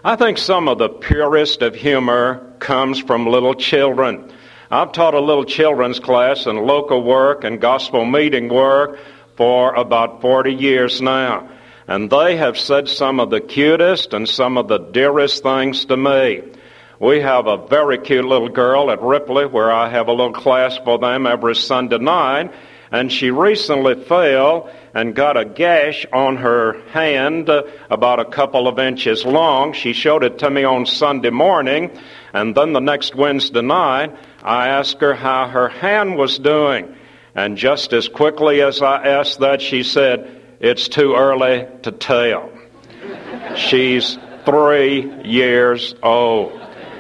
I think some of the purest of humor comes from little children. I've taught a little children's class in local work and gospel meeting work for about 40 years now. And they have said some of the cutest and some of the dearest things to me. We have a very cute little girl at Ripley where I have a little class for them every Sunday night. And she recently fell and got a gash on her hand about a couple of inches long. She showed it to me on Sunday morning. And then the next Wednesday night, I asked her how her hand was doing. And just as quickly as I asked that, she said, "It's too early to tell." She's 3 years old.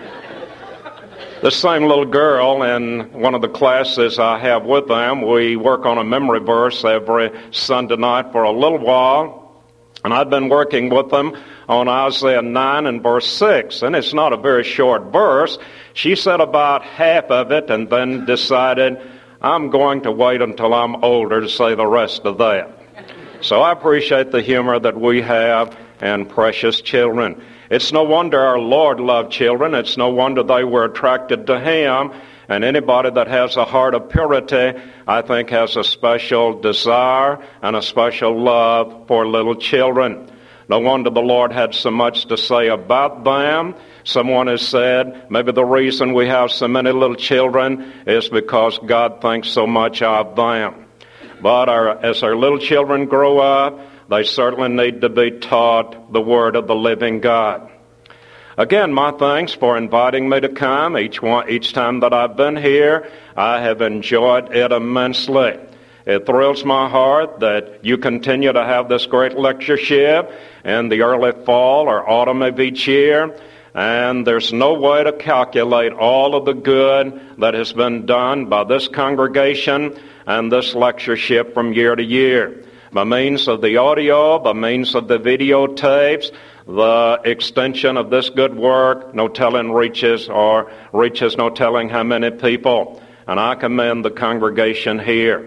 The same little girl in one of the classes I have with them, we work on a memory verse every Sunday night for a little while. And I've been working with them on Isaiah 9 and verse 6. And it's not a very short verse. She said about half of it and then decided, I'm going to wait until I'm older to say the rest of that. So I appreciate the humor that we have in precious children. It's no wonder our Lord loved children. It's no wonder they were attracted to Him. And anybody that has a heart of purity, I think, has a special desire and a special love for little children. No wonder the Lord had so much to say about them. Someone has said maybe the reason we have so many little children is because God thinks so much of them. But as our little children grow up, they certainly need to be taught the Word of the living God. Again, my thanks for inviting me to come. Each time that I've been here, I have enjoyed it immensely. It thrills my heart that you continue to have this great lectureship in the early fall or autumn of each year. And there's no way to calculate all of the good that has been done by this congregation and this lectureship from year to year. By means of the audio, by means of the videotapes, the extension of this good work, no telling reaches no telling how many people. And I commend the congregation here.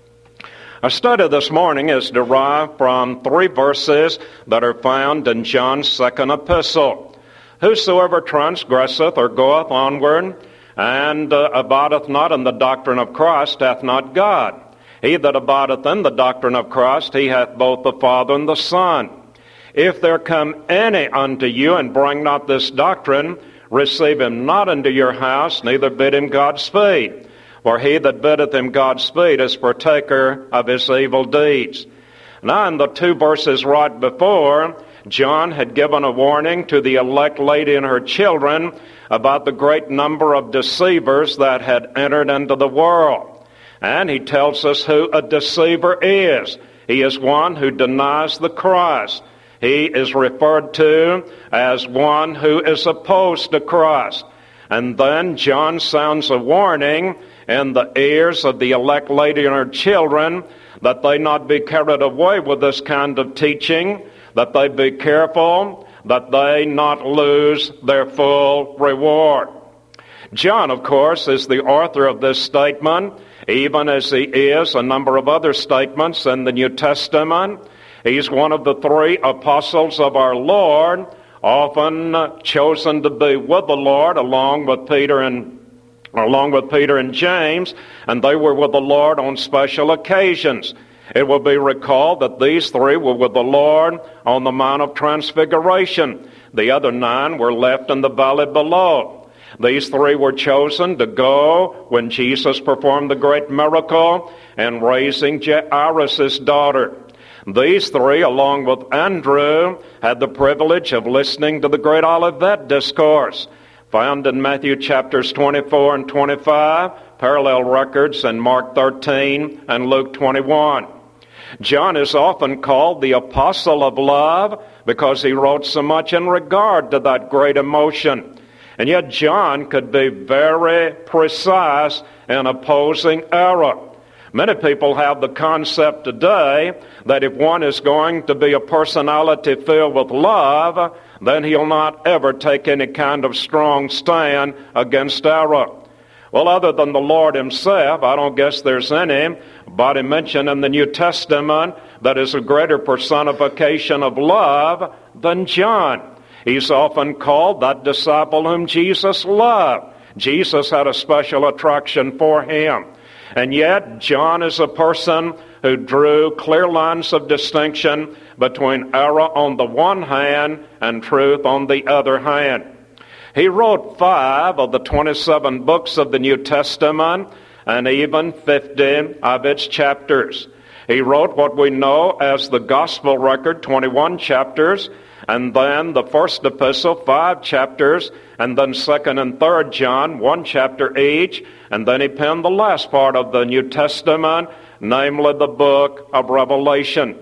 Our study this morning is derived from 3 verses that are found in John's second epistle. Whosoever transgresseth or goeth onward and abideth not in the doctrine of Christ hath not God. He that abideth in the doctrine of Christ, he hath both the Father and the Son. If there come any unto you and bring not this doctrine, receive him not into your house, neither bid him Godspeed. For he that biddeth him Godspeed is partaker of his evil deeds. Now in the 2 verses right before, John had given a warning to the elect lady and her children about the great number of deceivers that had entered into the world. And he tells us who a deceiver is. He is one who denies the Christ. He is referred to as one who is opposed to Christ. And then John sounds a warning in the ears of the elect lady and her children that they not be carried away with this kind of teaching, that they be careful, that they not lose their full reward. John, of course, is the author of this statement, even as he is a number of other statements in the New Testament. He's one of the 3 apostles of our Lord, often chosen to be with the Lord along with Peter and James, and they were with the Lord on special occasions. It will be recalled that these 3 were with the Lord on the Mount of Transfiguration. The other 9 were left in the valley below. These 3 were chosen to go when Jesus performed the great miracle in raising Jairus' daughter. These 3, along with Andrew, had the privilege of listening to the great Olivet Discourse, found in Matthew chapters 24 and 25, parallel records in Mark 13 and Luke 21. John is often called the apostle of love because he wrote so much in regard to that great emotion. And yet John could be very precise in opposing error. Many people have the concept today that if one is going to be a personality filled with love, then he'll not ever take any kind of strong stand against error. Well, other than the Lord himself, I don't guess there's anybody mentioned in the New Testament that is a greater personification of love than John. He's often called that disciple whom Jesus loved. Jesus had a special attraction for him. And yet, John is a person who drew clear lines of distinction between error on the one hand and truth on the other hand. He wrote 5 of the 27 books of the New Testament and even 50 of its chapters. He wrote what we know as the Gospel record, 21 chapters, and then the first epistle, 5 chapters, and then 2nd and 3rd John, 1 chapter each, and then he penned the last part of the New Testament, namely the book of Revelation.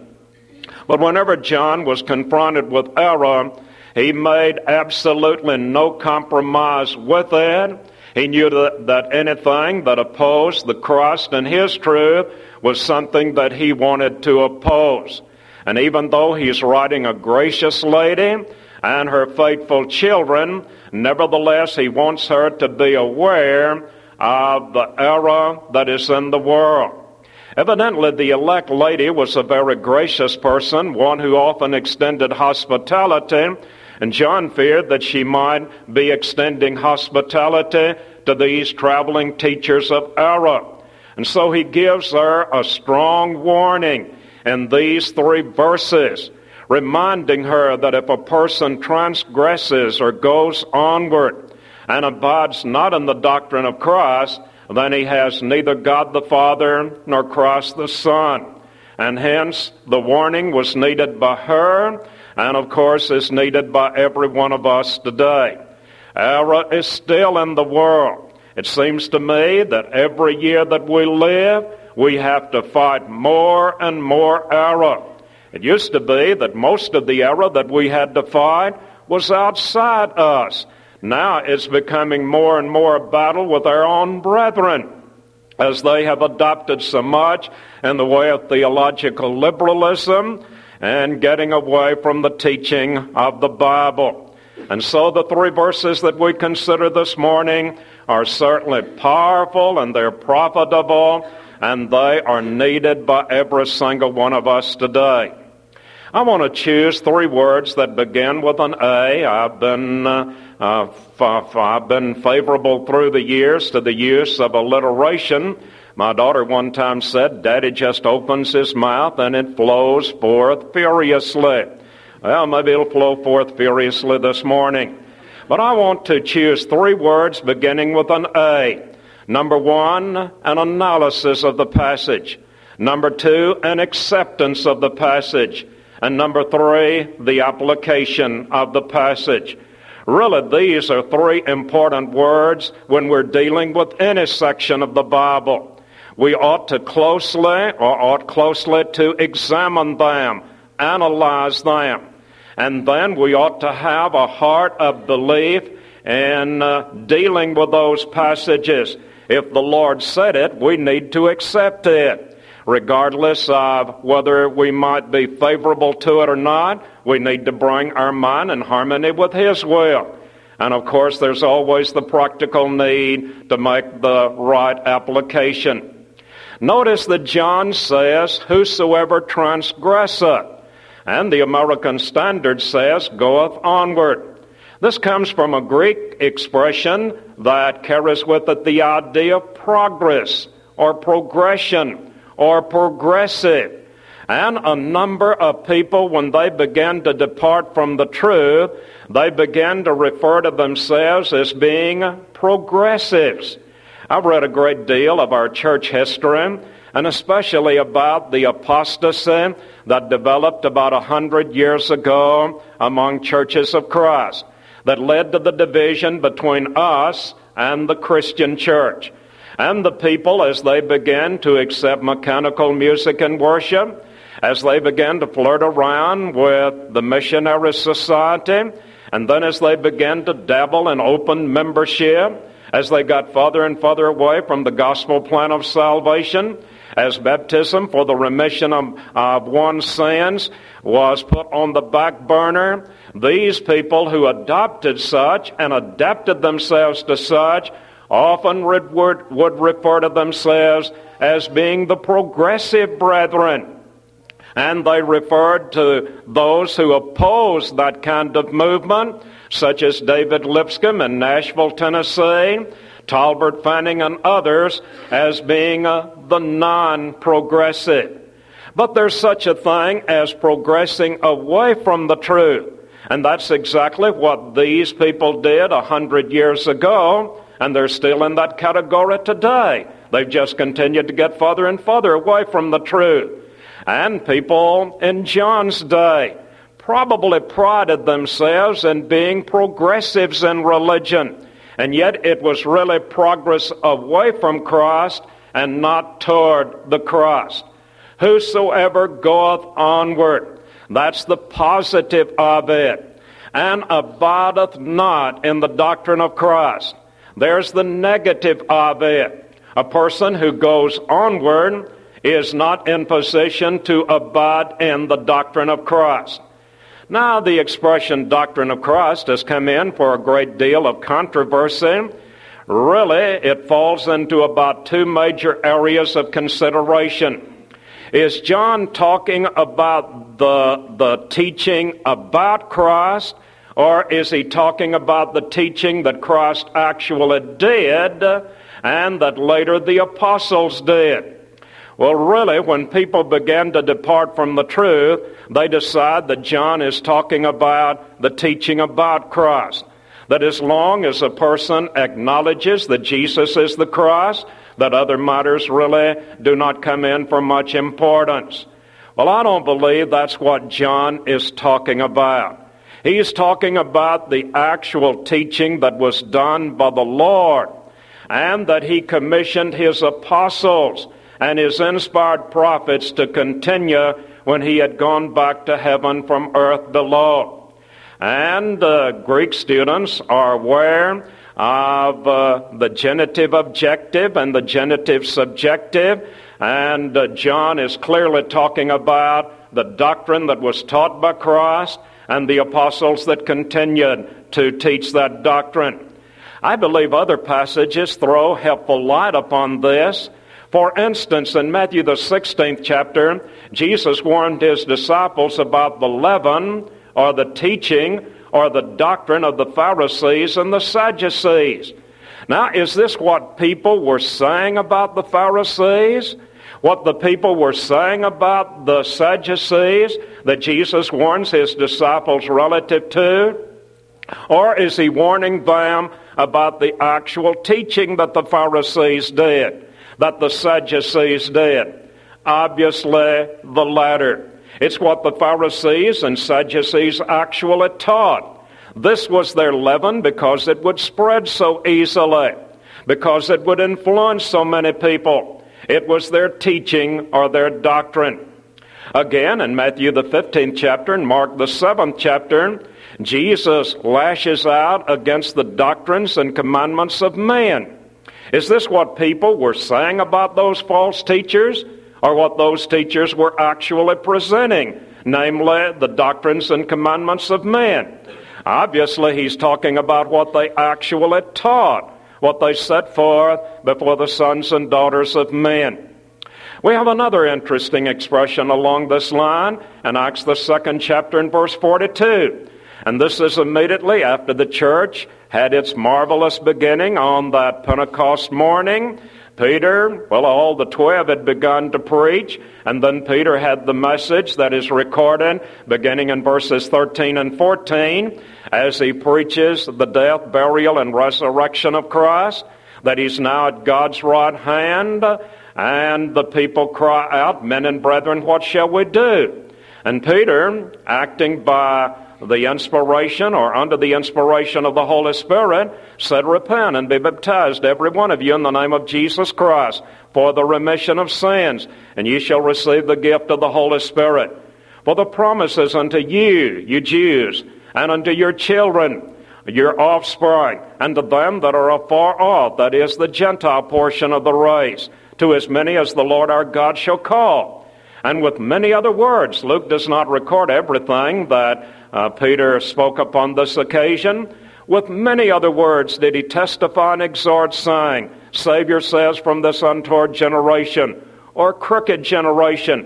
But whenever John was confronted with error, he made absolutely no compromise with it. He knew that anything that opposed the Christ and his truth was something that he wanted to oppose. And even though he's writing a gracious lady and her faithful children, nevertheless he wants her to be aware of the error that is in the world. Evidently, the elect lady was a very gracious person, one who often extended hospitality, and John feared that she might be extending hospitality to these traveling teachers of error. And so he gives her a strong warning in these 3 verses, reminding her that if a person transgresses or goes onward and abides not in the doctrine of Christ, then he has neither God the Father nor Christ the Son. And hence the warning was needed by her, and of course is needed by every one of us today. Error is still in the world. It seems to me that every year that we live, we have to fight more and more error. It used to be that most of the error that we had to fight was outside us. Now it's becoming more and more a battle with our own brethren, as they have adopted so much in the way of theological liberalism and getting away from the teaching of the Bible. And so the 3 verses that we consider this morning are certainly powerful and they're profitable, and they are needed by every single one of us today. I want to choose 3 words that begin with an A. I've been favorable through the years to the use of alliteration. My daughter one time said, "Daddy just opens his mouth and it flows forth furiously." Well, maybe it'll flow forth furiously this morning. But I want to choose 3 words beginning with an A. Number 1, an analysis of the passage. Number 2, an acceptance of the passage. And number 3, the application of the passage. Really, these are 3 important words when we're dealing with any section of the Bible. We ought closely to examine them, analyze them. And then we ought to have a heart of belief in dealing with those passages. If the Lord said it, we need to accept it. Regardless of whether we might be favorable to it or not, we need to bring our mind in harmony with His will. And of course, there's always the practical need to make the right application. Notice that John says, "Whosoever transgresseth," and the American Standard says, "goeth onward." This comes from a Greek expression that carries with it the idea of progress or progression or progressive. And a number of people, when they begin to depart from the truth, they begin to refer to themselves as being progressives. I've read a great deal of our church history, and especially about the apostasy that developed about 100 years ago among churches of Christ, that led to the division between us and the Christian church. And the people, as they began to accept mechanical music and worship, as they began to flirt around with the missionary society, and then as they began to dabble in open membership, as they got further and further away from the gospel plan of salvation, as baptism for the remission of one's sins was put on the back burner, these people who adopted such and adapted themselves to such often would refer to themselves as being the progressive brethren. And they referred to those who opposed that kind of movement, such as David Lipscomb in Nashville, Tennessee, Talbert Fanning and others, as being the non-progressive. But there's such a thing as progressing away from the truth. And that's exactly what these people did 100 years ago, and they're still in that category today. They've just continued to get further and further away from the truth. And people in John's day probably prided themselves in being progressives in religion. And yet it was really progress away from Christ and not toward the cross. Whosoever goeth onward, that's the positive of it, and abideth not in the doctrine of Christ. There's the negative of it. A person who goes onward is not in position to abide in the doctrine of Christ. Now, the expression doctrine of Christ has come in for a great deal of controversy. Really, it falls into about two major areas of consideration. Is John talking about the teaching about Christ, or is he talking about the teaching that Christ actually did and that later the apostles did? Well, really, when people begin to depart from the truth, they decide that John is talking about the teaching about Christ. That as long as a person acknowledges that Jesus is the Christ, that other matters really do not come in for much importance. Well, I don't believe that's what John is talking about. He's talking about the actual teaching that was done by the Lord, and that he commissioned his apostles and his inspired prophets to continue when he had gone back to heaven from earth below. And Greek students are aware of the genitive objective and the genitive subjective, and John is clearly talking about the doctrine that was taught by Christ and the apostles that continued to teach that doctrine. I believe other passages throw helpful light upon this. For instance, in Matthew the 16th chapter, Jesus warned his disciples about the leaven, or the teaching, or the doctrine of the Pharisees and the Sadducees. Now, is this what people were saying about the Pharisees? What the people were saying about the Sadducees that Jesus warns his disciples relative to? Or is he warning them about the actual teaching that the Pharisees did, that the Sadducees did? Obviously, the latter. It's what the Pharisees and Sadducees actually taught. This was their leaven because it would spread so easily, because it would influence so many people. It was their teaching or their doctrine. Again, in Matthew the 15th chapter and Mark the 7th chapter, Jesus lashes out against the doctrines and commandments of men. Is this what people were saying about those false teachers, or what those teachers were actually presenting, namely the doctrines and commandments of men? Obviously, he's talking about what they actually taught, what they set forth before the sons and daughters of men. We have another interesting expression along this line in Acts the 2nd chapter and verse 42. And this is immediately after the church had its marvelous beginning on that Pentecost morning. Peter, all the 12 had begun to preach, and then Peter had the message that is recorded beginning in verses 13 and 14 as he preaches the death, burial, and resurrection of Christ, that he's now at God's right hand, and the people cry out, "Men and brethren, what shall we do?" And Peter, acting by the inspiration or under the inspiration of the Holy Spirit, said, "Repent and be baptized, every one of you, in the name of Jesus Christ, for the remission of sins, and ye shall receive the gift of the Holy Spirit. For the promises unto you, you Jews, and unto your children, your offspring, and to them that are afar off, that is, the Gentile portion of the race, to as many as the Lord our God shall call." And with many other words. Luke does not record everything that Peter spoke upon this occasion. With many other words did he testify and exhort, saying, "Save yourselves from this untoward generation," or crooked generation.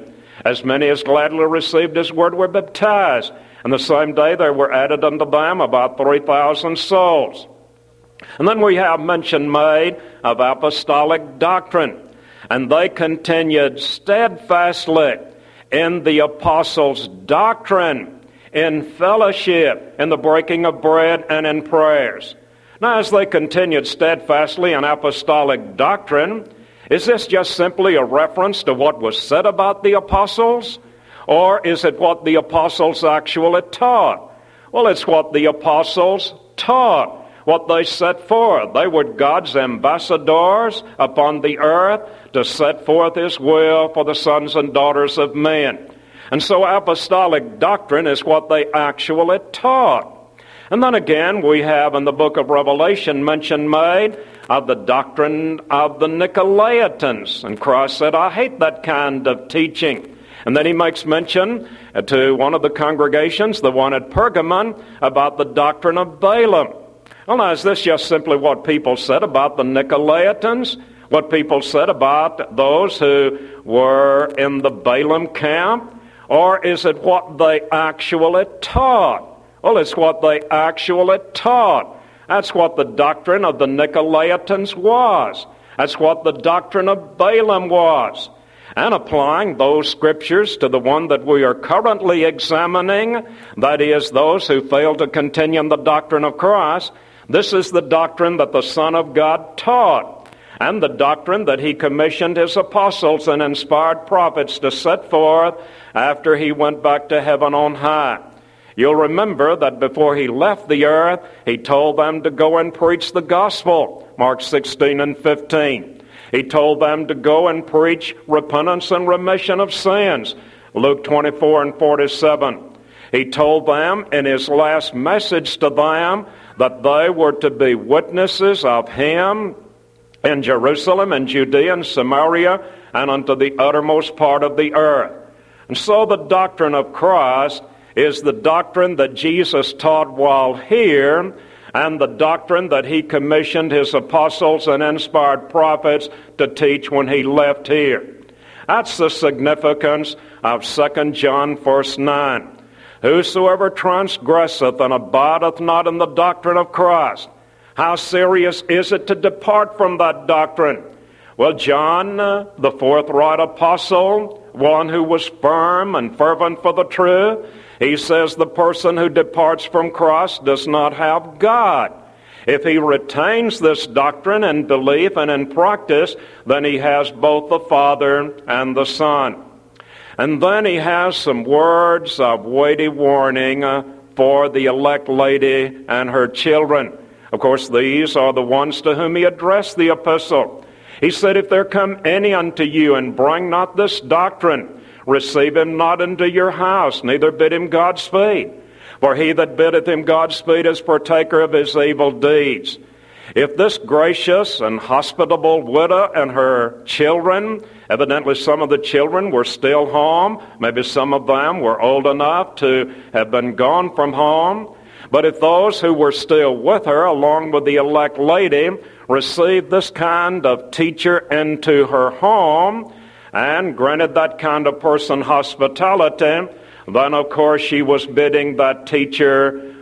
As many as gladly received his word were baptized. And the same day there were added unto them about 3,000 souls. And then we have mention made of apostolic doctrine. And they continued steadfastly in the apostles' doctrine, in fellowship, in the breaking of bread, and in prayers. Now, as they continued steadfastly in apostolic doctrine, is this just simply a reference to what was said about the apostles? Or is it what the apostles actually taught? Well, it's what the apostles taught, what they set forth. They were God's ambassadors upon the earth to set forth his will for the sons and daughters of men. And so apostolic doctrine is what they actually taught. And then again, we have in the book of Revelation mention made of the doctrine of the Nicolaitans. And Christ said, I hate that kind of teaching. And then he makes mention to one of the congregations, the one at Pergamon, about the doctrine of Balaam. Well, now, is this just simply what people said about the Nicolaitans? What people said about those who were in the Balaam camp? Or is it what they actually taught? Well, it's what they actually taught. That's what the doctrine of the Nicolaitans was. That's what the doctrine of Balaam was. And applying those scriptures to the one that we are currently examining, that is, those who fail to continue in the doctrine of Christ, this is the doctrine that the Son of God taught, and the doctrine that he commissioned his apostles and inspired prophets to set forth after he went back to heaven on high. You'll remember that before he left the earth, he told them to go and preach the gospel, Mark 16 and 15. He told them to go and preach repentance and remission of sins, Luke 24 and 47. He told them in his last message to them that they were to be witnesses of him in Jerusalem and Judea and Samaria and unto the uttermost part of the earth. And so the doctrine of Christ is the doctrine that Jesus taught while here, and the doctrine that he commissioned his apostles and inspired prophets to teach when he left here. That's the significance of 2 John verse 9. Whosoever transgresseth and abideth not in the doctrine of Christ. How serious is it to depart from that doctrine? Well, John, the forthright apostle, one who was firm and fervent for the truth, he says the person who departs from Christ does not have God. If he retains this doctrine in belief and in practice, then he has both the Father and the Son. And then he has some words of weighty warning for the elect lady and her children. Of course, these are the ones to whom he addressed the epistle. He said, if there come any unto you and bring not this doctrine, receive him not into your house, neither bid him Godspeed. For he that biddeth him Godspeed is partaker of his evil deeds. If this gracious and hospitable widow and her children, evidently some of the children were still home, maybe some of them were old enough to have been gone from home, but if those who were still with her, along with the elect lady, received this kind of teacher into her home, and granted that kind of person hospitality, then of course she was bidding that teacher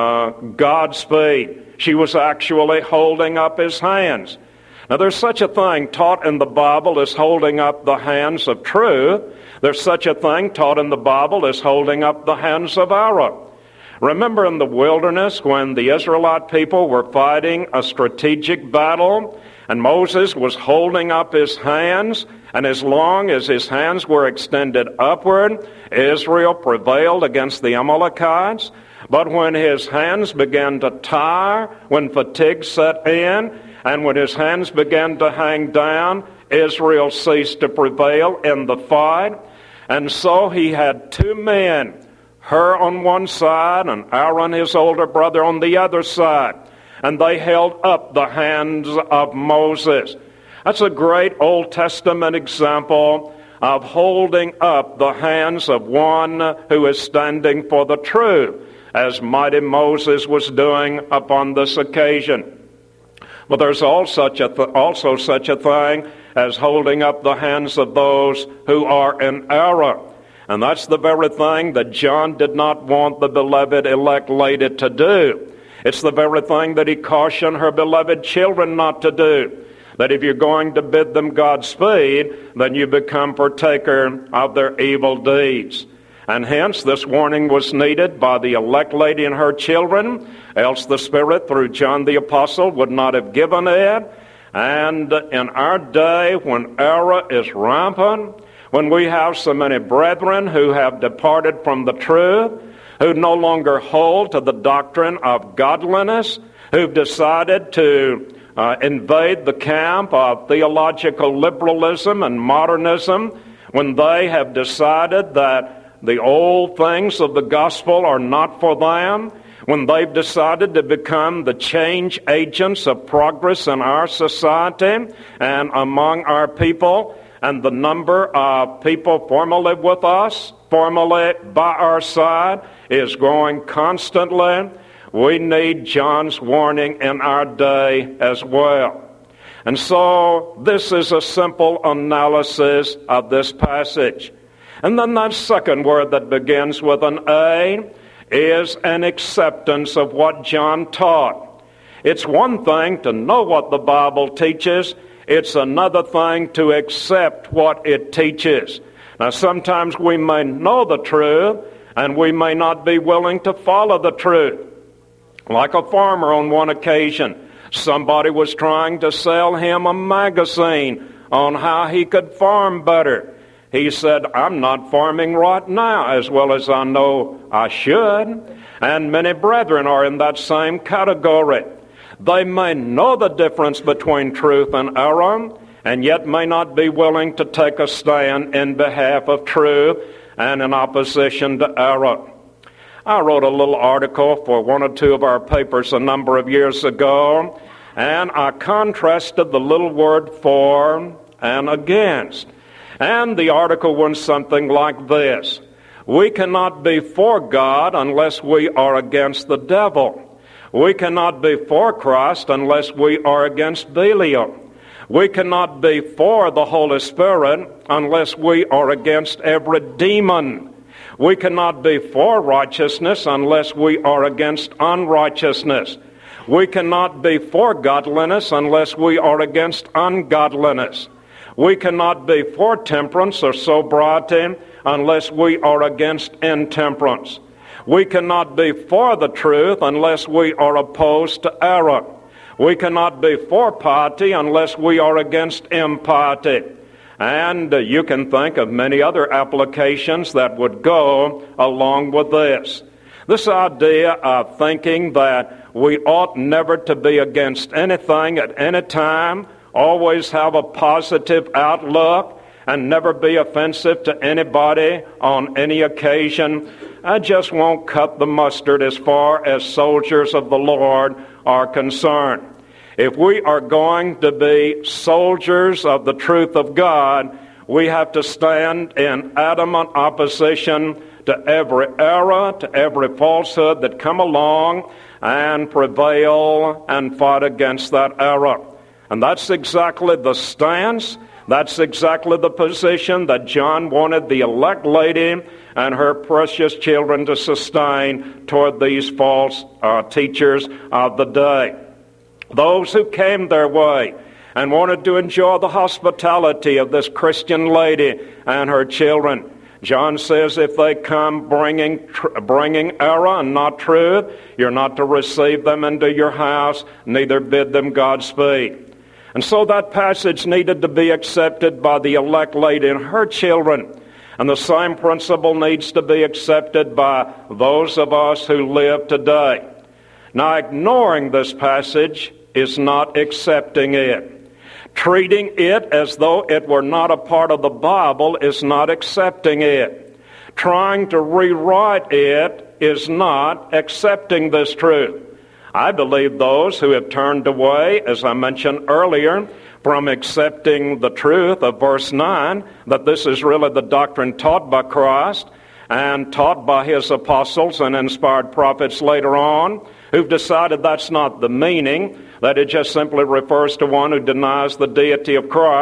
Godspeed. She was actually holding up his hands. Now there's such a thing taught in the Bible as holding up the hands of truth. There's such a thing taught in the Bible as holding up the hands of error. Remember in the wilderness when the Israelite people were fighting a strategic battle and Moses was holding up his hands, and as long as his hands were extended upward, Israel prevailed against the Amalekites. But when his hands began to tire, when fatigue set in, and when his hands began to hang down, Israel ceased to prevail in the fight. And so he had two men, her on one side and Aaron, his older brother, on the other side. And they held up the hands of Moses. That's a great Old Testament example of holding up the hands of one who is standing for the truth, as mighty Moses was doing upon this occasion. But there's also such a thing as holding up the hands of those who are in error. And that's the very thing that John did not want the beloved elect lady to do. It's the very thing that he cautioned her beloved children not to do. That if you're going to bid them Godspeed, then you become partaker of their evil deeds. And hence this warning was needed by the elect lady and her children, else the Spirit through John the Apostle would not have given it. And in our day, when error is rampant, when we have so many brethren who have departed from the truth, who no longer hold to the doctrine of godliness, who've decided to invade the camp of theological liberalism and modernism, when they have decided that the old things of the gospel are not for them, when they've decided to become the change agents of progress in our society and among our people, and the number of people formerly with us, formerly by our side, is growing constantly, we need John's warning in our day as well. And so this is a simple analysis of this passage. And then that second word that begins with an A is an acceptance of what John taught. It's one thing to know what the Bible teaches. It's another thing to accept what it teaches. Now, sometimes we may know the truth, and we may not be willing to follow the truth. Like a farmer on one occasion, somebody was trying to sell him a magazine on how he could farm better. He said, I'm not farming right now as well as I know I should. And many brethren are in that same category. They may know the difference between truth and error, and yet may not be willing to take a stand in behalf of truth and in opposition to error. I wrote a little article for one or two of our papers a number of years ago, and I contrasted the little word for and against. And the article went something like this: we cannot be for God unless we are against the devil. We cannot be for Christ unless we are against Belial. We cannot be for the Holy Spirit unless we are against every demon. We cannot be for righteousness unless we are against unrighteousness. We cannot be for godliness unless we are against ungodliness. We cannot be for temperance or sobriety unless we are against intemperance. We cannot be for the truth unless we are opposed to error. We cannot be for piety unless we are against impiety. And you can think of many other applications that would go along with this. This idea of thinking that we ought never to be against anything at any time, always have a positive outlook, and never be offensive to anybody on any occasion, I just won't cut the mustard as far as soldiers of the Lord are concerned. If we are going to be soldiers of the truth of God, we have to stand in adamant opposition to every error, to every falsehood that come along, and prevail and fight against that error. And that's exactly the stance, that's exactly the position that John wanted the elect lady and her precious children to sustain toward these false teachers of the day. Those who came their way and wanted to enjoy the hospitality of this Christian lady and her children. John says if they come bringing error and not truth, you're not to receive them into your house, neither bid them Godspeed. And so that passage needed to be accepted by the elect lady and her children. And the same principle needs to be accepted by those of us who live today. Now, ignoring this passage is not accepting it. Treating it as though it were not a part of the Bible is not accepting it. Trying to rewrite it is not accepting this truth. I believe those who have turned away, as I mentioned earlier, from accepting the truth of verse 9, that this is really the doctrine taught by Christ and taught by his apostles and inspired prophets later on, who've decided that's not the meaning, that it just simply refers to one who denies the deity of Christ.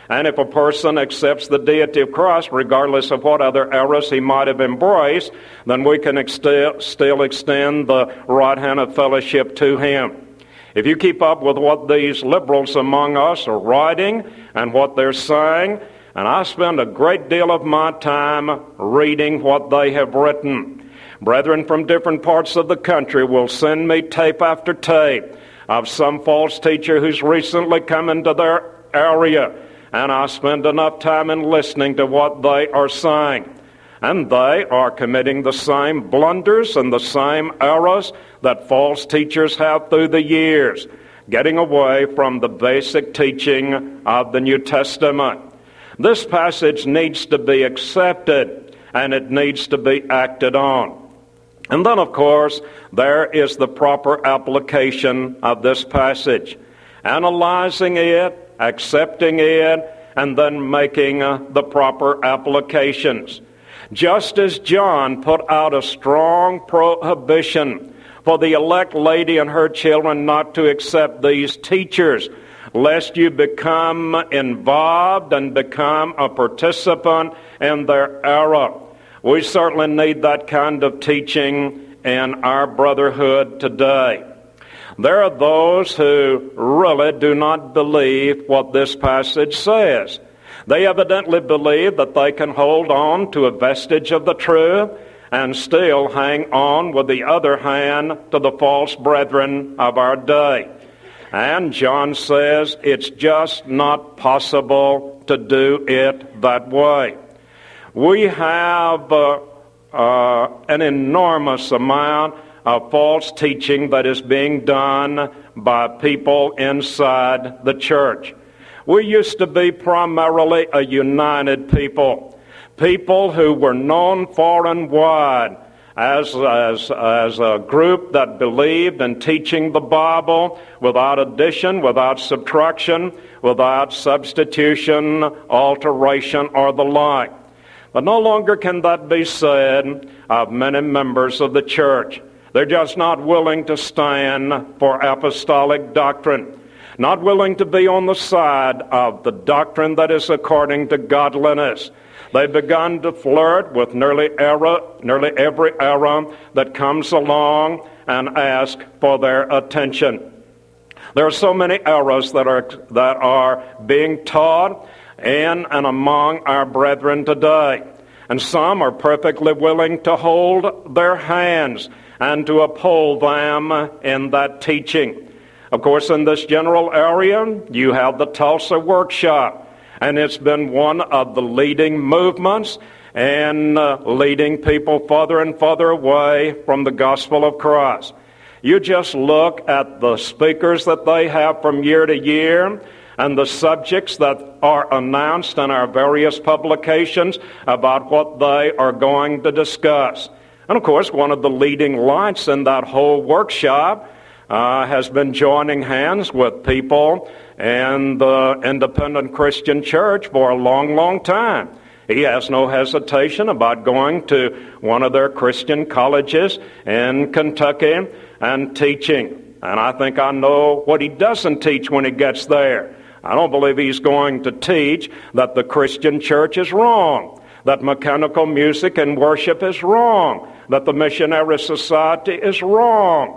And if a person accepts the deity of Christ, regardless of what other errors he might have embraced, then we can still extend the right hand of fellowship to him. If you keep up with what these liberals among us are writing and what they're saying, and I spend a great deal of my time reading what they have written. Brethren from different parts of the country will send me tape after tape of some false teacher who's recently come into their area, and I spend enough time in listening to what they are saying. And they are committing the same blunders and the same errors that false teachers have through the years, getting away from the basic teaching of the New Testament. This passage needs to be accepted, and it needs to be acted on. And then, of course, there is the proper application of this passage. Analyzing it, accepting it, and then making the proper applications. Just as John put out a strong prohibition for the elect lady and her children not to accept these teachers, lest you become involved and become a participant in their error. We certainly need that kind of teaching in our brotherhood today. There are those who really do not believe what this passage says. They evidently believe that they can hold on to a vestige of the truth and still hang on with the other hand to the false brethren of our day. And John says it's just not possible to do it that way. We have an enormous amount of false teaching that is being done by people inside the church. We used to be primarily a united people who were known far and wide as a group that believed in teaching the Bible without addition, without subtraction, without substitution, alteration, or the like. But no longer can that be said of many members of the church. They're just not willing to stand for apostolic doctrine, not willing to be on the side of the doctrine that is according to godliness. They've begun to flirt with nearly every error that comes along and ask for their attention. There are so many errors that are being taught in and among our brethren today. And some are perfectly willing to hold their hands and to uphold them in that teaching. Of course, in this general area, you have the Tulsa Workshop, and it's been one of the leading movements and leading people further and further away from the gospel of Christ. You just look at the speakers that they have from year to year and the subjects that are announced in our various publications about what they are going to discuss. And of course, one of the leading lights in that whole workshop has been joining hands with people in the independent Christian church for a long, long time. He has no hesitation about going to one of their Christian colleges in Kentucky and teaching. And I think I know what he doesn't teach when he gets there. I don't believe he's going to teach that the Christian church is wrong, that mechanical music and worship is wrong, that the missionary society is wrong.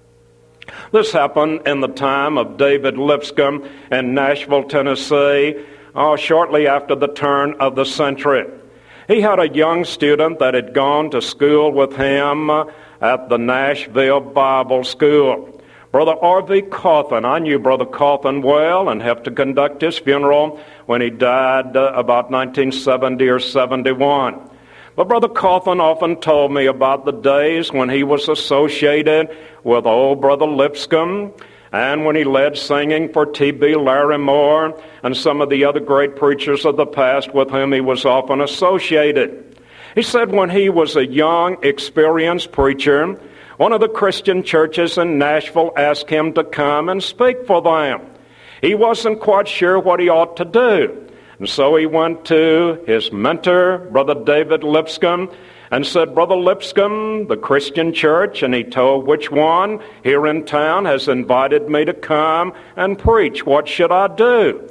This happened in the time of David Lipscomb in Nashville, Tennessee, shortly after the turn of the century. He had a young student that had gone to school with him at the Nashville Bible School. Brother R.V. Cawthon. I knew Brother Cawthon well and helped to conduct his funeral when he died about 1970 or 71. But Brother Cawthon often told me about the days when he was associated with old Brother Lipscomb and when he led singing for T.B. Larrimore and some of the other great preachers of the past with whom he was often associated. He said when he was a young, experienced preacher, one of the Christian churches in Nashville asked him to come and speak for them. He wasn't quite sure what he ought to do. And so he went to his mentor, Brother David Lipscomb, and said, Brother Lipscomb, the Christian church, and he told which one here in town has invited me to come and preach. What should I do?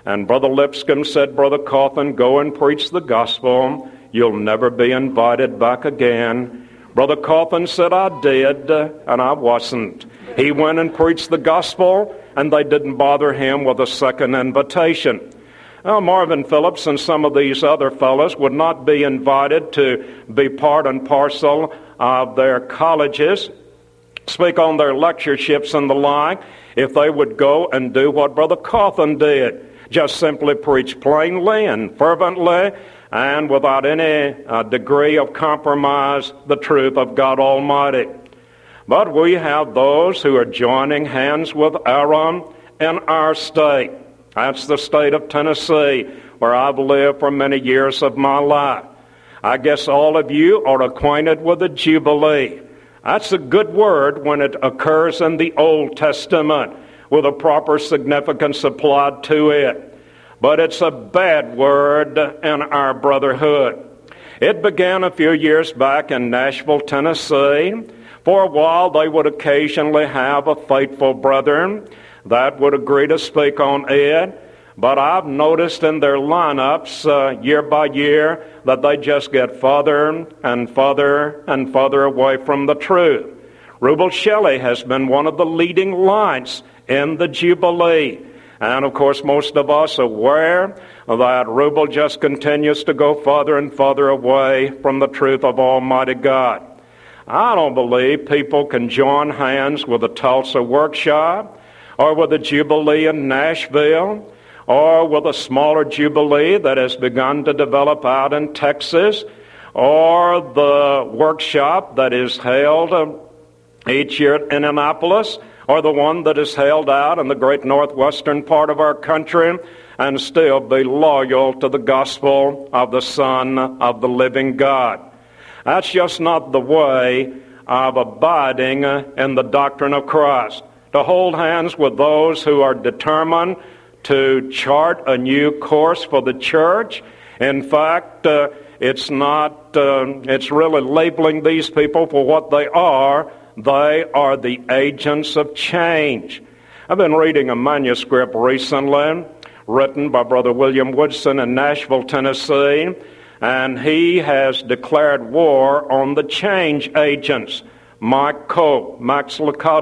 And Brother Lipscomb said, Brother Cawthon, go and preach the gospel. You'll never be invited back again. Brother Cawthon said, I did, and I wasn't. He went and preached the gospel, and they didn't bother him with a second invitation. Now, Marvin Phillips and some of these other fellows would not be invited to be part and parcel of their colleges, speak on their lectureships and the like, if they would go and do what Brother Cawthon did. Just simply preach plainly and fervently and without any degree of compromise the truth of God Almighty. But we have those who are joining hands with Aaron in our state. That's the state of Tennessee, where I've lived for many years of my life. I guess all of you are acquainted with the Jubilee. That's a good word when it occurs in the Old Testament with a proper significance applied to it. But it's a bad word in our brotherhood. It began a few years back in Nashville, Tennessee. For a while, they would occasionally have a faithful brethren that would agree to speak on it. But I've noticed in their lineups year by year that they just get further and further and further away from the truth. Rubel Shelley has been one of the leading lights in the Jubilee. And of course, most of us are aware that Rubel just continues to go further and further away from the truth of Almighty God. I don't believe people can join hands with the Tulsa Workshop or with the Jubilee in Nashville or with a smaller Jubilee that has begun to develop out in Texas or the workshop that is held each year at Indianapolis or the one that is held out in the great northwestern part of our country and still be loyal to the gospel of the Son of the living God. That's just not the way of abiding in the doctrine of Christ. To hold hands with those who are determined to chart a new course for the church. In fact, it's really labeling these people for what they are. They are the agents of change. I've been reading a manuscript recently written by Brother William Woodson in Nashville, Tennessee, and he has declared war on the change agents, Mike Cope, Max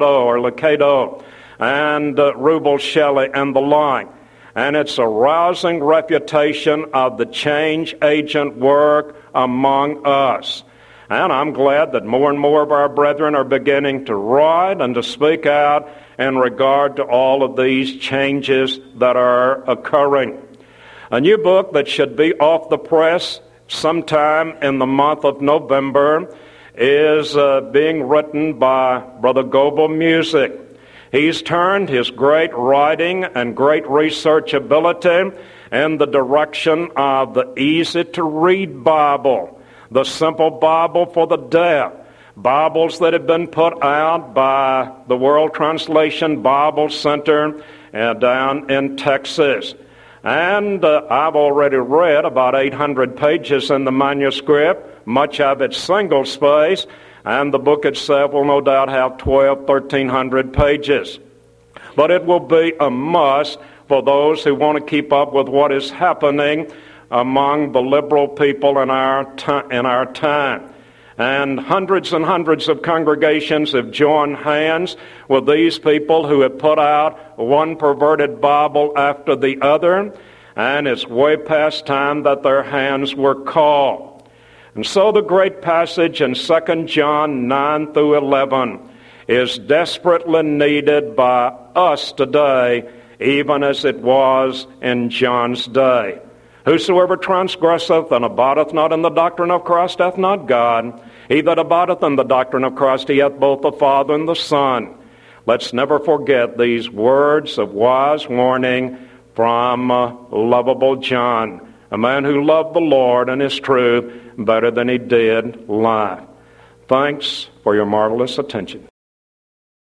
Lucado, and Rubel Shelley and the like. And it's a rousing refutation of the change agent work among us. And I'm glad that more and more of our brethren are beginning to write and to speak out in regard to all of these changes that are occurring. A new book that should be off the press sometime in the month of November is being written by Brother Goebel Music. He's turned his great writing and great research ability in the direction of the easy-to-read Bible, the simple Bible for the deaf, Bibles that have been put out by the World Translation Bible Center down in Texas. And I've already read about 800 pages in the manuscript, much of it single-space, and the book itself will no doubt have 1,300 pages. But it will be a must for those who want to keep up with what is happening among the liberal people in our time. And hundreds of congregations have joined hands with these people who have put out one perverted Bible after the other, and it's way past time that their hands were called. And so the great passage in 2 John 9 through 11 is desperately needed by us today, even as it was in John's day. Whosoever transgresseth and abideth not in the doctrine of Christ hath not God. He that abideth in the doctrine of Christ, he hath both the Father and the Son. Let's never forget these words of wise warning from lovable John, a man who loved the Lord and his truth better than he did life. Thanks for your marvelous attention.